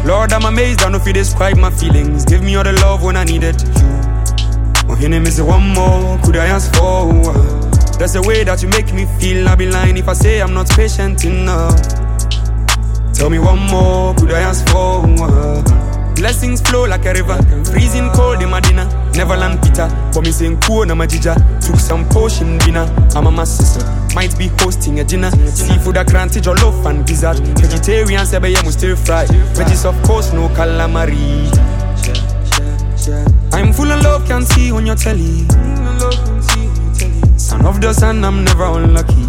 Lord, I'm amazed, I don't know if you describe my feelings. Give me all the love when I needed you. Oh, your name is one more, could I ask for? That's the way that you make me feel. I'll be lying if I say I'm not patient enough. Tell me one more, could I ask for? Blessings flow like a river, freezing cold in Medina. Neverland Peter, but me saying cool na majija. Took some potion dinner, I'm a my sister. Might be hosting a dinner. Seafood a cranty, jollof and gizzard. Vegetarian sebe ya stir fry. Veggies of course no calamari. I'm full of love, can't see on your telly. Son of the sun, I'm never unlucky.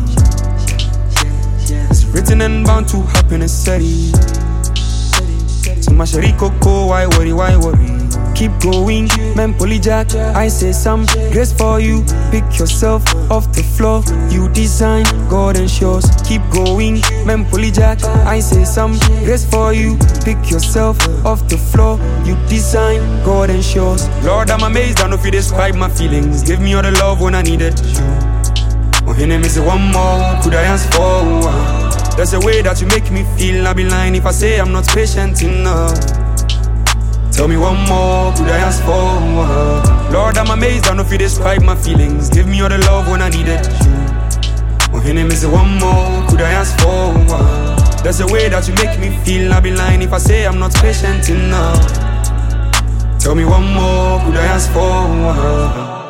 It's written and bound to happen, it's steady. So my shari coco, why worry, why worry? Keep going, man polyjack. I say some grace for you. Pick yourself off the floor. You design, God ensures. Keep going, man polyjack. I say some grace for you. Pick yourself off the floor. You design, God ensures. Lord, I'm amazed, I don't know if you describe my feelings. Give me all the love when I needed you. Oh, your name is one more, could I ask for? That's the way that you make me feel. I'll be lying if I say I'm not patient enough. Tell me one more, could I ask for? Lord, I'm amazed, I don't know if you describe my feelings. Give me all the love when I needed you. Oh, your name is one more, could I ask for? That's the way that you make me feel. I'll be lying if I say I'm not patient enough. Tell me one more, could I ask for?